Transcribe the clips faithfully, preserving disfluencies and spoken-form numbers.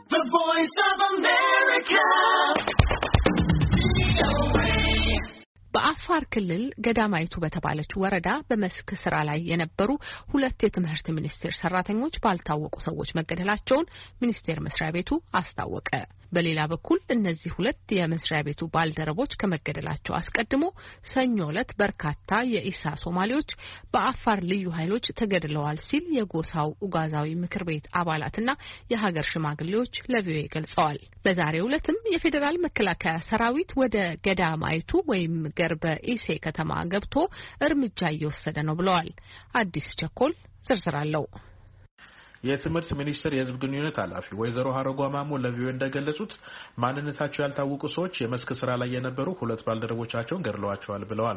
The Voice of America. በአፋር ክልል ገዳማይቱ በተባለች ወረዳ በመስክ ስራ ላይ የነበሩ ሁለት የትምህርት ሚኒስቴር ሰራተኞች ባልታወቁ ሰዎች መገደላቸውን ሚኒስቴር መስሪያ ቤቱ አስታወቀ። በሌላ በኩል እነዚህ ሁለት የመስሪያ ቤቱ ባልደረቦች ከመገደላቸው አስቀድሞ ሰኞ ዕለት በርካታ የኢሳ ሶማሌዎች በአፋር ልዩ ኃይሎች ተገድለዋል ሲል የጎሳው ኡጋዛዊ ምክር ቤት አባላትና የሀገር ሽማግሌዎች ለቪኦኤ ገልጸዋል። በዛሬው ዕለትም የፌዴራል መከላከያ ሰራዊት ወደ ገዳማይቱ ወይም ገርበ ኢሴ ከተማ ገብቶ እርምጃ እየወሰደ ነው ብለዋል። አዲስ ቸኮል ዝርዝር አለው። የትምህርት ሚኒስቴር የህዝብ ግንኙነት ኃላፊ ወይዘሮ ሀረጓ ማሞ ለቪኦኤ እንደገለጹት ማንነታቸው ያልታወቁ ሰዎች የመስክ ስራ ላይ የነበሩ ሁለት ባልደረቦቻቸውን ገድለዋቸዋል ብለዋል።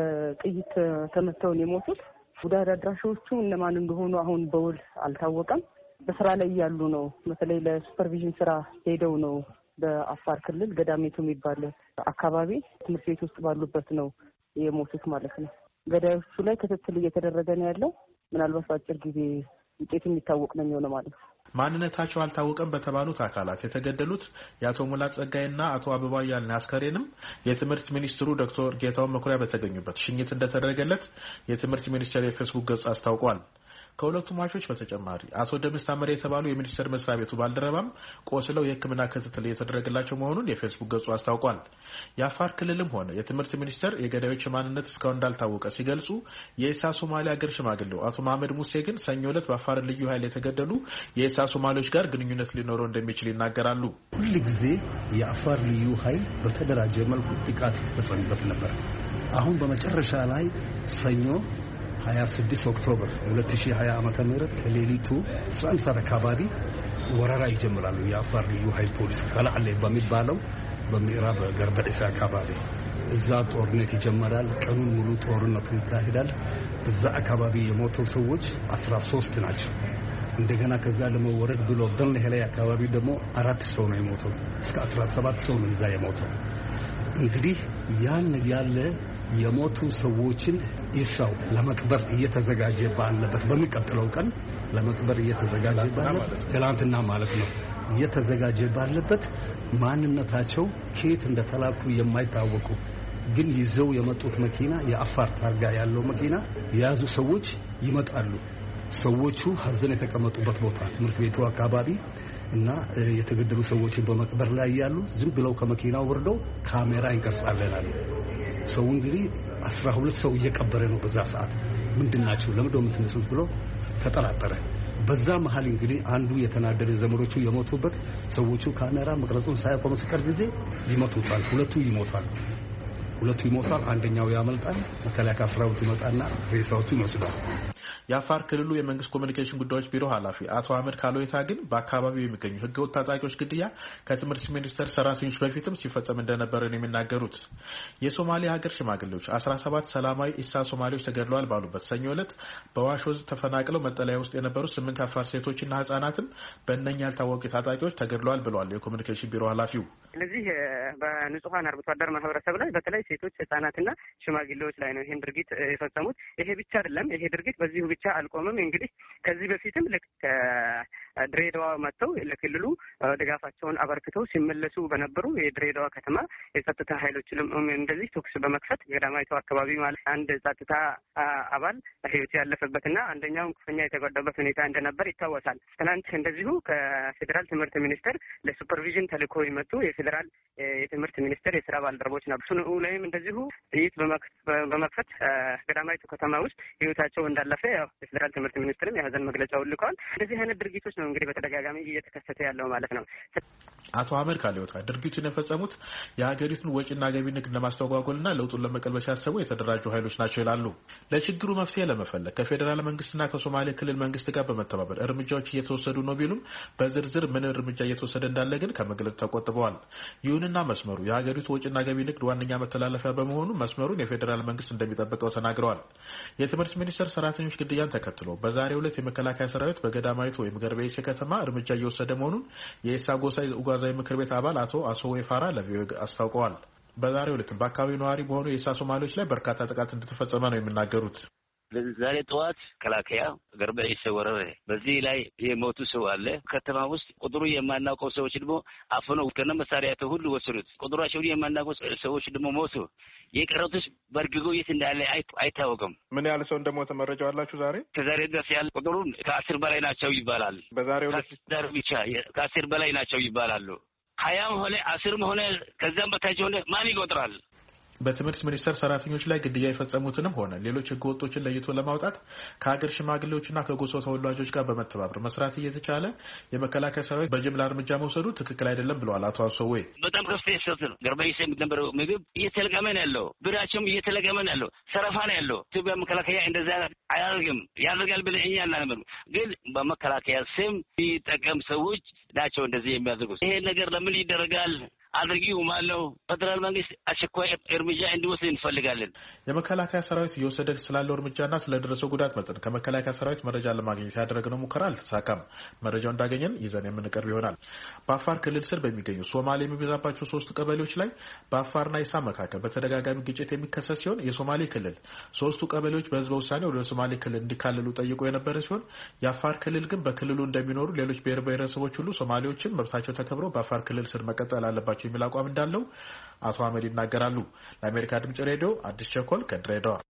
በጥይት ተመተው ነው የሞቱት። ጉዳት አድራሾቹ እነማን እንደሆኑ አሁን በውል አልታወቀም። በስራ ላይ ያሉ ነው። በተለይ ለሱፐርቪዥን ስራ ሄደው ነው በአፋር ክልል ገዳሜቱ የሚባል አካባቢ ትምህርት ቤት ውስጥ ባሉበት ነው የሞቱት ማለት ነው። ገዳዮቹ ላይ ክትትል እየተደረገ ነው ያለው። ምናልባት በአጭር ጊዜ ውጤቱ የሚታወቅ ነው የሚሆነው ማለት ነው። ማንነታቸው አልታወቀም በተባሉት አካላት የተገደሉት የአቶ ሙላት ጸጋይና አቶ አበባ ያልን አስከሬንም የትምህርት ሚኒስትሩ ዶክተር ጌታው መኩሪያ በተገኙበት ሽኝት እንደተደረገለት የትምህርት ሚኒስቴር የፌስቡክ ገጽ አስታውቋል። ከሁለቱ ሟቾች በተጨማሪ አቶ ደምስ ታመረ የተባሉ የሚኒስቴር መስሪያ ቤቱ ባልደረባም ቆስለው የሕክምና ክትትል እየተደረገላቸው መሆኑን የፌስቡክ ገጹ አስታውቋል። የአፋር ክልልም ሆነ የትምህርት ሚኒስቴር የገዳዮች ማንነት እስካሁን እንዳልታወቀ ሲገልጹ የኢሳ ሶማሌ ሀገር ሽማግሌው አቶ መሐመድ ሙሴ ግን ሰኞ ዕለት በአፋር ልዩ ኃይል የተገደሉ የኢሳ ሶማሌዎች ጋር ግንኙነት ሊኖረው እንደሚችል ይናገራሉ። ሁሉ ጊዜ የአፋር ልዩ ኃይል በተደራጀ መልኩ ጥቃት ይፈጸምበት ነበር። አሁን በመጨረሻ ላይ ሰኞ ሀያ ስድስት ኦክቶበር ሁለት ሺህ ሀያ ዓመተ ምህረት ከሌሊቱ አስራ አንድ ሰዓት አካባቢ ወረራ ይጀምራሉ። የአፋር ልዩ ኃይል ፖሊስ ከላዕሌ በሚባለው በምዕራብ ገርበኢሳ አካባቢ እዛ ጦርነት ይጀምራል። ቀኑን ሙሉ ጦርነቱ ይካሄዳል። በዛ አካባቢ የሞተው ሰዎች አስራ ሶስት ናቸው። እንደገና ከዛ ለመወረድ ብሎ ደንለሄ ላይ አካባቢ ደግሞ አራት ሰው ነው የሞተው። እስከ አስራ ሰባት ሰው ነው እዛ የሞተው። እንግዲህ ያን ያለ የሞቱ ሰዎችን ኢሳው ለመቅበር እየተዘጋጀ ባለበት በሚቀጥለው ቀን ለመቅበር እየተዘጋጀ ባለበት ትላንትና ማለት ነው እየተዘጋጀ ባለበት ማንነታቸው ከየት እንደተላኩ የማይታወቁ ግን ይዘው የመጡት መኪና የአፋር ታርጋ ያለው መኪና የያዙ ሰዎች ይመጣሉ። ሰዎቹ ሀዘን የተቀመጡበት ቦታ ትምህርት ቤቱ አካባቢ እና የተገደሉ ሰዎችን በመቅበር ላይ ያሉ ዝም ብለው ከመኪናው ወርደው ካሜራ ይቀርጻለን አሉ። ሰው እንግዲህ አስራ ሁለት ሰው እየቀበረ ነው በዛ ሰዓት። ምንድናቸው ለምንድነው የምትነሱት ብሎ ተጠራጠረ። በዛ መሃል እንግዲህ አንዱ የተናደደ ዘመዶቹ የሞቱበት ሰዎቹ ካሜራ መቅረጹን ሳያቆሙ ሲቀር ጊዜ ይመቱታል። ሁለቱ ይሞታሉ። ሁለቱ ይሞታል። አንደኛው ያመልጣል። መከላከያ ሰራዊት ይመጣና ሬሳዎቹ ይወስዳል። የአፋር ክልሉ የመንግስት ኮሚኒኬሽን ጉዳዮች ቢሮ ኃላፊ አቶ አህመድ ካሎይታ ግን በአካባቢው የሚገኙ ህገወጥ ታጣቂዎች ግድያ ከትምህርት ሚኒስቴር ሰራተኞች በፊትም ሲፈጸም እንደነበረ ነው የሚናገሩት። የሶማሌ ሀገር ሽማግሌዎች አስራ ሰባት ሰላማዊ ኢሳ ሶማሌዎች ተገድለዋል ባሉበት ሰኞ ዕለት በዋሾዝ ተፈናቅለው መጠለያ ውስጥ የነበሩ ስምንት አፋር ሴቶችና ህጻናትም በእነኛ ያልታወቁ ታጣቂዎች ተገድለዋል ብለዋል የኮሚኒኬሽን ቢሮ ኃላፊው። ስለዚህ በንጹሃን አርብቶ አደር ማህበረሰብ ላይ በተለይ ሴቶች ህጻናትና ሽማግሌዎች ላይ ነው ይሄን ድርጊት የፈጸሙት። ይሄ ብቻ አይደለም። ይሄ ድርጊት በዚሁ ብቻ አልቆመም። እንግዲህ ከዚህ በፊትም ድሬዳዋ መጥተው ለክልሉ ድጋፋቸውን አበርክተው ሲመለሱ በነበሩ የድሬዳዋ ከተማ የጸጥታ ኃይሎችም እንደዚህ ተኩስ በመክፈት ገዳማይቱ አካባቢ ማለት አንድ ጸጥታ አባል ህይወቱ ያለፈበትና አንደኛው ክፉኛ የተጎዳበት ሁኔታ እንደነበር ይታወሳል። ትናንት እንደዚሁ ከፌዴራል ትምህርት ሚኒስቴር ለሱፐርቪዥን ተልእኮ የመጡ የፌዴራል የትምህርት ሚኒስቴር የስራ ባልደረቦች ነበሩ። ሱኑላይም እንደዚሁ ጥይት በመክፈት ገዳማይቱ ከተማ ውስጥ ህይወታቸው እንዳለፈ ያው የፌዴራል ትምህርት ሚኒስቴርም የሀዘን መግለጫውን ልከዋል። እንደዚህ አይነት ድርጊቶች ነው እንግዲህ በተደጋጋሚ እየተከሰተ ያለው ማለት ነው። አቶ አህመድ ካሊዮታ ድርጊቱን የፈጸሙት የሀገሪቱን ወጪና ገቢ ንግድ ለማስተጓጎልና ለውጡን ለመቀልበስ ያሰቡ የተደራጁ ኃይሎች ናቸው ይላሉ። ለችግሩ መፍትሄ ለመፈለግ ከፌዴራል መንግስትና ከሶማሌ ክልል መንግስት ጋር በመተባበር እርምጃዎች እየተወሰዱ ነው ቢሉም በዝርዝር ምን እርምጃ እየተወሰደ እንዳለ ግን ከመግለጽ ተቆጥበዋል። ይሁንና መስመሩ የሀገሪቱ ወጪና ገቢ ንግድ ዋነኛ መተላለፊያ በመሆኑ መስመሩን የፌዴራል መንግስት እንደሚጠብቀው ተናግረዋል። የትምህርት ሚኒስቴር ሰራተኞች ግድያን ተከትሎ በዛሬው ዕለት የመከላከያ ሰራዊት በገዳማይቱ ወይም ገርበኢሴ ከተማ እርምጃ እየወሰደ መሆኑን የኢሳ ጎሳ ኡጋዛዊ ምክር ቤት አባል አቶ አሶዌ ፋራ ለቪኦኤ አስታውቀዋል። በዛሬው ዕለት በአካባቢው ነዋሪ በሆኑ የኢሳ ሶማሌዎች ላይ በርካታ ጥቃት እንደተፈጸመ ነው የሚናገሩት። ዛሬ ጠዋት ከላከያ ገርበ ይሰወረረ በዚህ ላይ የሞቱ ሰው አለ ከተማ ውስጥ ቁጥሩ የማናውቀው ሰዎች ደግሞ አፈነው ከነ መሳሪያቸው ሁሉ ወሰዱት ቁጥራቸው የማናውቀው ሰዎች ደግሞ ሞቱ የቀረቱት በርግጎ የት እንዳለ አይታወቅም ምን ያህል ሰው እንደሞተ መረጃው አላችሁ ዛሬ ከዛሬ ድረስ ያለ ቁጥሩን ከአስር በላይ ናቸው ይባላል በዛሬው ዕለት ብቻ ከአስር በላይ ናቸው ይባላሉ ሀያም ሆነ አስርም ሆነ ከዛም በታች ሆነ ማን ይቆጥራል በትምህርት ሚኒስቴር ሰራተኞች ላይ ግድያ የፈጸሙትንም ሆነ ሌሎች ህገወጦችን ለይቶ ለማውጣት ከሀገር ሽማግሌዎችና ከጎሳው ተወላጆች ጋር በመተባበር መስራት እየተቻለ የመከላከያ ሰራዊት በጅምላ እርምጃ መውሰዱ ትክክል አይደለም ብለዋል አቶ አሶዌ በጣም ከፍተኛ ስህተት ነው ገርባይስ የሚነበረው ምግብ እየተለቀመ ነው ያለው ብራቸውም እየተለቀመ ነው ያለው ሰረፋ ነው ያለው ኢትዮጵያ መከላከያ እንደዛ አያደርግም ያደርጋል ብለን እኛ አናምንም ግን በመከላከያ ስም የሚጠቀም ሰዎች ናቸው እንደዚህ የሚያደርጉት ይሄ ነገር ለምን ይደረጋል አድርጊው ማለው ፌደራል መንግስት አስቸኳይ እርምጃ እንዲወስድ እንፈልጋለን የመከላከያ ሰራዊት እየወሰደ ስላለው እርምጃና ስለደረሰው ጉዳት መጠን ከመከላከያ ሰራዊት መረጃ ለማግኘት ያደረግነው ሙከራ አልተሳካም መረጃው እንዳገኘን ይዘን የምንቀርብ ይሆናል በአፋር ክልል ስር በሚገኙ ሶማሌ የሚበዛባቸው ሶስት ቀበሌዎች ላይ በአፋርና ኢሳ መካከል በተደጋጋሚ ግጭት የሚከሰት ሲሆን የሶማሌ ክልል ሶስቱ ቀበሌዎች በህዝበ ውሳኔ ወደ ሶማሌ ክልል እንዲካለሉ ጠይቆ የነበረ ሲሆን የአፋር ክልል ግን በክልሉ እንደሚኖሩ ሌሎች ብሔር ብሔረሰቦች ሁሉ ሶማሌዎችን መብታቸው ተከብሮ በአፋር ክልል ስር መቀጠል አለባቸው የሚል አቋም እንዳለው አቶ አህመድ ይናገራሉ ለአሜሪካ ድምጽ ሬዲዮ አዲስ ቸኮል ከድሬዳዋ